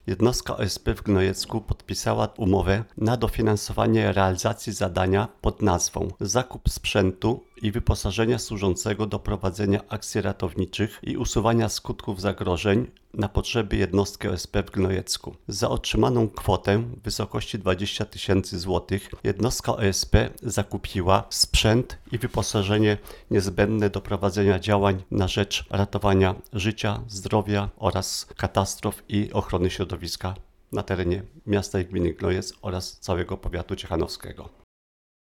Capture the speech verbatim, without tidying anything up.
jednostka O S P w Gnojecku podpisała umowę na dofinansowanie realizacji zadania pod nazwą Zakup sprzętu i wyposażenia służącego do prowadzenia akcji ratowniczych i usuwania skutków zagrożeń na potrzeby jednostki O S P w Gnojecku. Za otrzymaną kwotę w wysokości dwadzieścia tysięcy złotych jednostka O S P zakupiła sprzęt i wyposażenie niezbędne do prowadzenia działań na rzecz ratowania życia, zdrowia oraz katastrof i ochrony środowiska na terenie miasta i gminy Gnojec oraz całego powiatu ciechanowskiego.